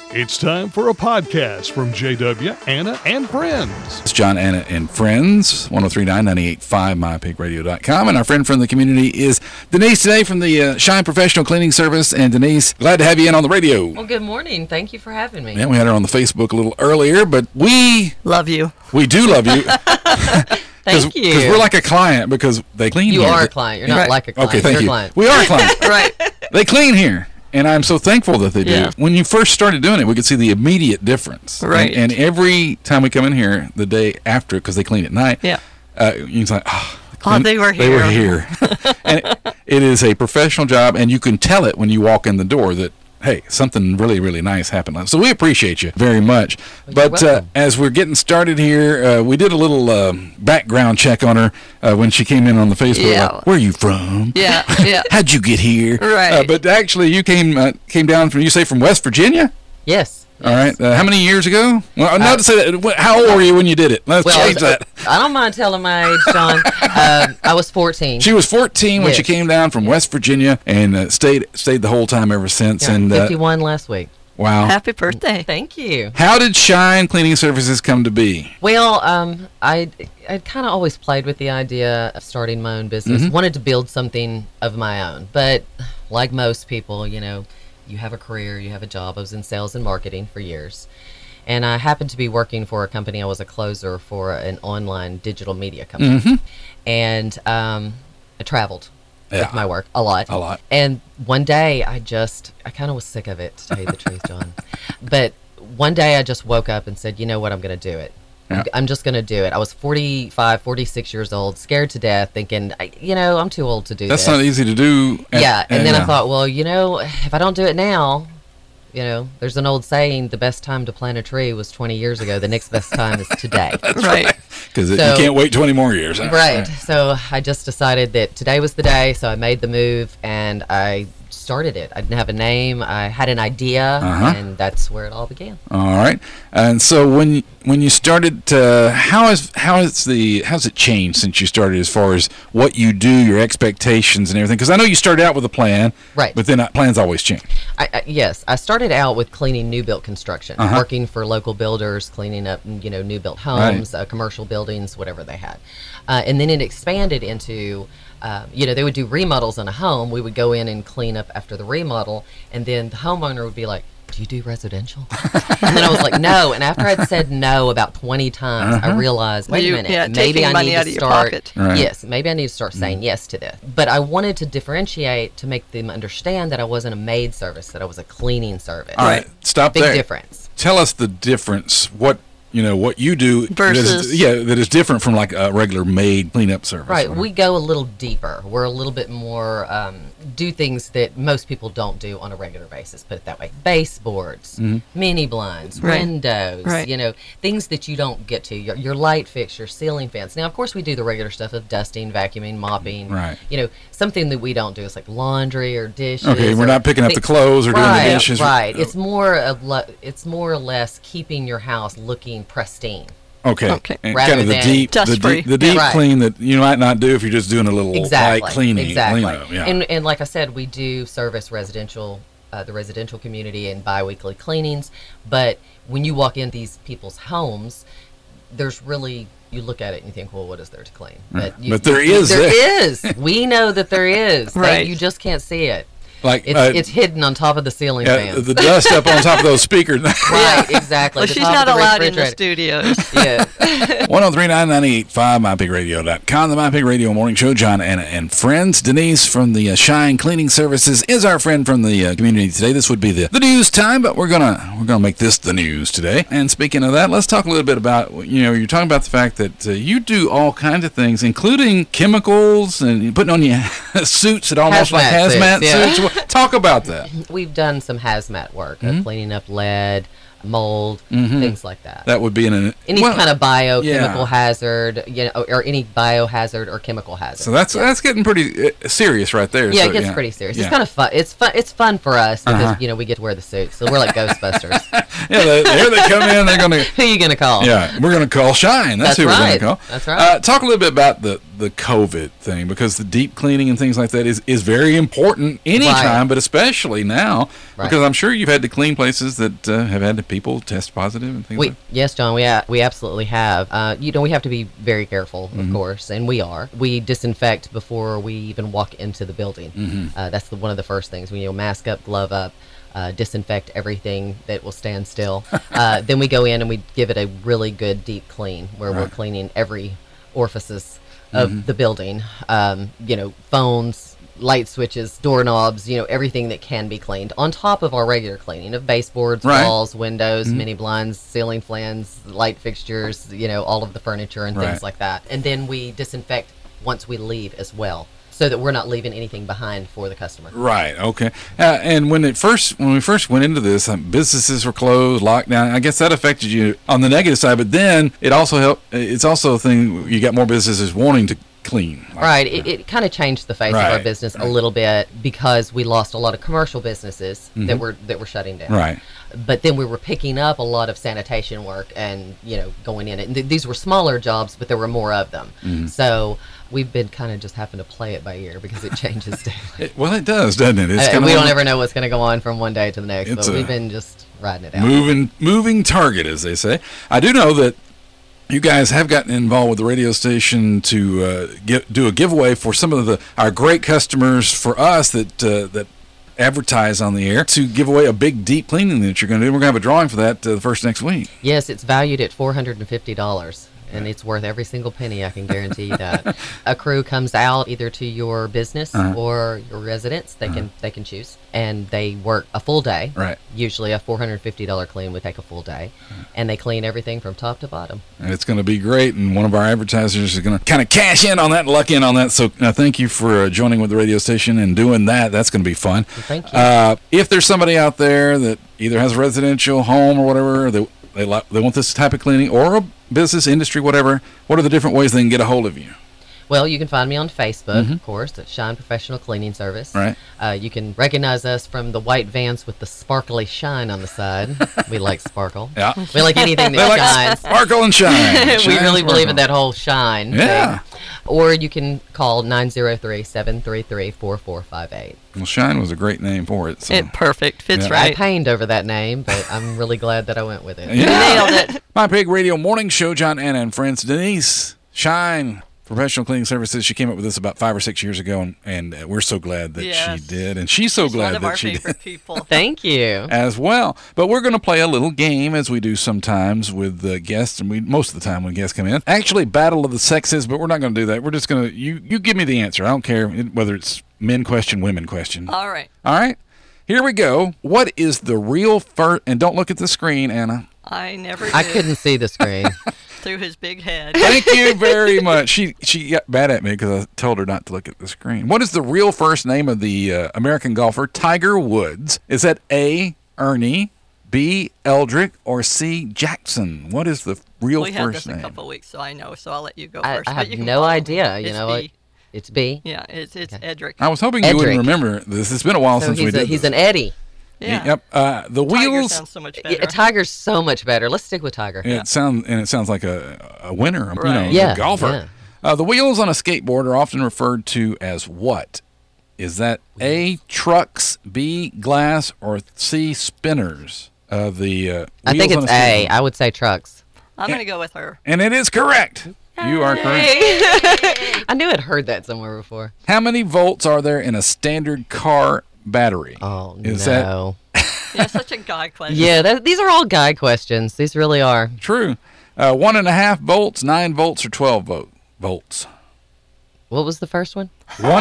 It's time for a podcast from JW, Anna, and Friends. It's John, Anna, and Friends, 103.9, 98.5, mypigradio.com. And our friend from the community is Denise today from the Shine Professional Cleaning Service. And Denise, glad to have you in on the radio. Well, good morning. Thank you for having me. Yeah, we had her on the Facebook a little earlier, but we love you. We do love you. Thank you. Because we're like a client because they clean you here. You are a client. You're not like a client. Okay, thank You're you. A client. We are a client. Right. They clean here. And I'm so thankful that they do. Yeah. When you first started doing it, we could see the immediate difference. Right. And every time we come in here, the day after, because they clean at night, yeah, you can say, they were here. They were here. And it is a professional job, and you can tell it when you walk in the door that, hey, something really, really nice happened. So we appreciate you very much. Well, but as we're getting started here, we did a little background check on her when she came in on the Facebook. Yeah. Like, where are you from? Yeah, yeah. How'd you get here? Right. But actually, you came down from, you say, from West Virginia? Yes. All right. How many years ago? Well, not to say that. How old were you when you did it? Let's change that. I don't mind telling my age, John. I was 14. She was 14 when she came down from West Virginia and stayed the whole time ever since. Yeah, and 51 last week. Wow. Happy birthday. Thank you. How did Shine Cleaning Services come to be? Well, I'd kind of always played with the idea of starting my own business. Mm-hmm. Wanted to build something of my own. But like most people, you have a career, you have a job. I was in sales and marketing for years. And I happened to be working for a company. I was a closer for an online digital media company. Mm-hmm. And I traveled with my work a lot. And one day I kind of was sick of it, to tell you the truth, John. But one day I just woke up and said, you know what, I'm going to do it. Yeah. I'm just going to do it. I was 45, 46 years old, scared to death, thinking, I'm too old to do this. That's not easy to do. And then I thought, well, if I don't do it now, there's an old saying, the best time to plant a tree was 20 years ago. The next best time is today. Right. Because you can't wait 20 more years. Huh? Right. So I just decided that today was the day. So I made the move and I started it. I didn't have a name. I had an idea, and that's where it all began. All right. And so when you started, how's it changed since you started as far as what you do, your expectations and everything? Because I know you started out with a plan, right? But then plans always change. Yes, I started out with cleaning new built construction, working for local builders, cleaning up new built homes, commercial buildings, whatever they had, and then it expanded into. They would do remodels in a home. We would go in and clean up after the remodel, and then the homeowner would be like, do you do residential? And then I was like, no. And after I'd said no about 20 times, I realized, wait a minute, maybe I need to start. Yes, maybe I need to start saying yes to this. But I wanted to differentiate to make them understand that I wasn't a maid service, that I was a cleaning service. All right, stop there. Big difference. Tell us the difference. What you do versus that is different from like a regular maid cleanup service. Right. We go a little deeper. We're a little bit more do things that most people don't do on a regular basis, put it that way. Baseboards, mini blinds, windows, things that you don't get to. Your light fixtures, ceiling fans. Now, of course, we do the regular stuff of dusting, vacuuming, mopping. Right. Something that we don't do is like laundry or dishes. Okay, we're not picking up the clothes or doing the dishes. Right. It's more or less keeping your house looking pristine. Okay. And kind of the deep clean that you might not do if you're just doing a little light cleaning. Exactly. Yeah. And like I said, we do service residential, the residential community and bi-weekly cleanings. But when you walk in these people's homes, there's really, you look at it and you think, well, what is there to clean? But there is. There is. We know that there is. Right. You just can't see it. Like it's hidden on top of the ceiling fans. The dust up on top of those speakers. Right, exactly. Well, she's not allowed in the studios. Yeah. 103.9, 98.5, mypigradio.com, the My Pig Radio Morning Show. John, Anna, and Friends. Denise from the Shine Cleaning Services is our friend from the community today. This would be the news time, but we're gonna make this the news today. And speaking of that, let's talk a little bit about, you're talking about the fact that you do all kinds of things, including chemicals and putting on your suits that almost like hazmat suits. Talk about that. We've done some hazmat work, cleaning up lead, mold, things like that. That would be any kind of biochemical hazard, or any biohazard or chemical hazard. So that's getting pretty serious right there. Yeah, it gets pretty serious. It's kind of fun. It's fun for us because we get to wear the suits, so we're like Ghostbusters. Here they come in. They're going to. Who are you going to call? Yeah, we're going to call Shine. That's who we're going to call. That's right. Talk a little bit about the COVID thing, because the deep cleaning and things like that is very important anytime, but especially now, because I'm sure you've had to clean places that have had people test positive and things like that. Yes, John, we absolutely have. We have to be very careful, of course, and we are. We disinfect before we even walk into the building. That's one of the first things. We mask up, glove up. Disinfect everything that will stand still. Then we go in and we give it a really good deep clean, where we're cleaning every orifices of the building. Phones, light switches, doorknobs, everything that can be cleaned, on top of our regular cleaning of baseboards, walls, windows, mini blinds, ceiling fans, light fixtures, all of the furniture and things like that. And then we disinfect once we leave as well, so that we're not leaving anything behind for the customer. Right. Okay. And when we first went into this, businesses were closed, locked down. I guess that affected you on the negative side, but then it also helped. It's also a thing. You got more businesses wanting to clean. Right. It kind of changed the face of our business a little bit, because we lost a lot of commercial businesses that were shutting down. Right. But then we were picking up a lot of sanitation work and going in. And these were smaller jobs, but there were more of them. So we've been kind of just having to play it by ear, because it changes daily. Well, it does, doesn't it? It's we don't ever know what's going to go on from one day to the next. But we've been just riding it out. Moving target, as they say. I do know that you guys have gotten involved with the radio station to do a giveaway for some of our great customers, for us that advertise on the air, to give away a big deep cleaning that you're going to do. We're going to have a drawing for that the first next week. Yes, it's valued at $450. And it's worth every single penny, I can guarantee you that. A crew comes out either to your business or your residence. They can choose, and they work a full day. Right. Usually a $450 clean would take a full day, and they clean everything from top to bottom. And it's going to be great, and one of our advertisers is going to kind of cash in on that, luck in on that. So thank you for joining with the radio station and doing that. That's going to be fun. Well, thank you. If there's somebody out there that either has a residential home or whatever, they want this type of cleaning, or a business, industry, whatever, what are the different ways they can get a hold of you? Well, you can find me on Facebook, of course, at Shine Professional Cleaning Service. Right. You can recognize us from the white vans with the sparkly shine on the side. We like sparkle. Yeah. We like anything that shines. Sparkle and shine. We really believe in that whole shine thing. Or you can call 903-733-4458. Well, Shine was a great name for it. So. Perfect. Fits right. I pained over that name, but I'm really glad that I went with it. You nailed it. My Pig Radio Morning Show, John, Anna, and friends. Denise, Shine Professional Cleaning Services. She came up with this about 5 or 6 years ago, and we're so glad that she did. And she's so glad that she did. One of our favorite people. Thank you. As well. But we're going to play a little game, as we do sometimes with guests, and most of the time when guests come in. Actually, Battle of the Sexes, but we're not going to do that. We're just going to, you give me the answer. I don't care whether it's men question, women question. All right. All right. Here we go. What is the real first, and don't look at the screen, Anna. I never did. I couldn't see the screen. Through his big head. Thank you very much. She got mad at me because I told her not to look at the screen. What is the real first name of the American golfer Tiger Woods? Is that A, Ernie, B, Eldrick, or C, Jackson? What is the real first name? We had this a couple of weeks, so I know. So I'll let you go first. I have no idea. You know what? It's B. Yeah, it's Edric. I was hoping you wouldn't remember this. It's been a while since we did He's this. an Eddie. Yeah. Yep. The Tiger wheels. sounds so much better. Tiger's so much better. Let's stick with Tiger. It sounds like a winner. Right. A golfer. Yeah. The wheels on a skateboard are often referred to as what? Is that A, trucks, B, glass, or C, spinners? I think it's A. I would say trucks. I'm going to go with her. And it is correct. You are correct. I knew I'd heard that somewhere before. How many volts are there in a standard car battery? Oh, is no. Yeah, such a guy question. Yeah, these are all guy questions. These really are. True. 1.5 volts, 9 volts, or 12 volts? What was the first one?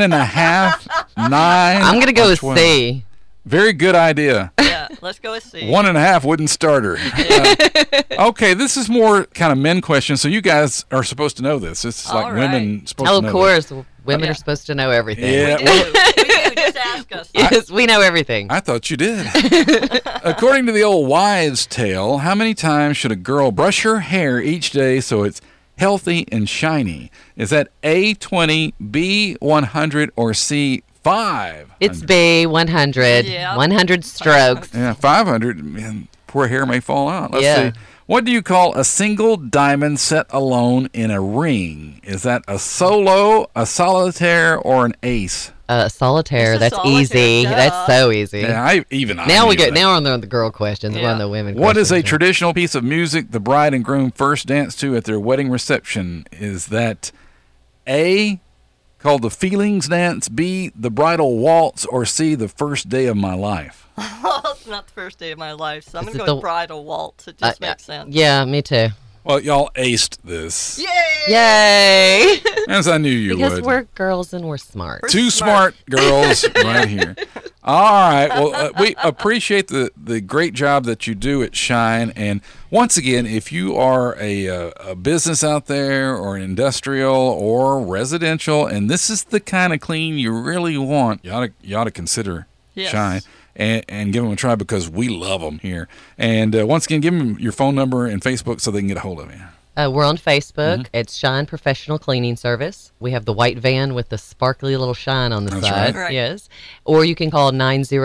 1.5, 9. I'm going to go with 12. C. Very good idea. Yeah, let's go with C. 1.5 wouldn't start her. Okay, this is more kind of men questions, so you guys are supposed to know this. This is like women supposed to know. Of course. This. Women are supposed to know everything. Yeah, We do. Just ask us. Yes, we know everything. I thought you did. According to the old wives' tale, how many times should a girl brush her hair each day so it's healthy and shiny? Is that A, 20, B, 100, or C, 500. It's B, 100. Yeah. 100 strokes. Yeah, 500. Man, poor hair may fall out. Let's Yeah. see. What do you call a single diamond set alone in a ring? Is that a solo, a solitaire, or an ace? Solitaire. It's a That's solitaire, easy. duh. That's so easy. Yeah, I now knew we go. that. Now we're on the girl questions. We're on Yeah. the women. What is a questions. traditional piece of music the bride and groom first dance to at their wedding reception? Is that A, called the Feelings Dance, B, the Bridal Waltz, or C, the First Day of My Life? It's not the first day of my life, so I'm Is going to it go the- with bridal waltz. It just makes sense. Yeah, me too. Well, y'all aced this, Yay! Yay! as I knew you because would. we're girls and we're smart. We're Two smart girls right here. All right. Well, we appreciate the great job that you do at Shine. And once again, if you are a business out there or an industrial or residential, and this is the kind of clean you really want, you ought to consider Yes. Shine. And give them a try because we love them here. And once again, give them your phone number and Facebook so they can get a hold of you. We're on Facebook. Mm-hmm. It's Shine Professional Cleaning Service. We have the white van with the sparkly little shine on the That's side. right. Right. Yes. Or you can call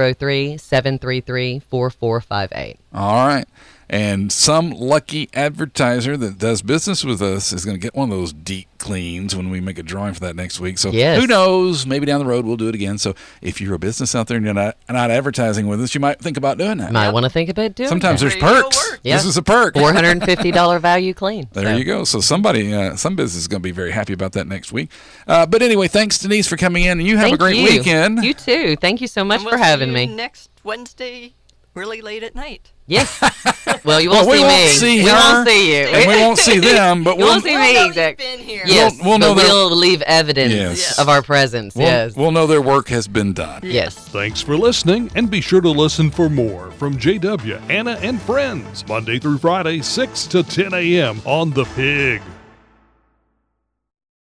903-733-4458. All right. And some lucky advertiser that does business with us is going to get one of those deep cleans when we make a drawing for that next week. So Yes. who knows? Maybe down the road we'll do it again. So if you're a business out there and you're not advertising with us, you might think about doing that. Might want to think about doing Sometimes that. there's Radio perks. work. Yeah. This is a perk. $450 value clean. There you go. So somebody, some business is going to be very happy about that next week. But anyway, thanks, Denise, for coming in. And you have Thank a great you. weekend. You too. Thank you so much And for we'll having see you me. next Wednesday, really late at night. Yes. Well, you won't Well, we see won't me. see we her, won't see you. and we won't see them, but You we'll won't see me. Well, Exact- you've been here. Yes. We'll know but that- we'll leave evidence Yes. of our presence. yes. we'll know their work has been done. Yes. Thanks for listening, and be sure to listen for more from JW, Anna, and Friends, Monday through Friday, 6 to 10 a.m. on The Pig.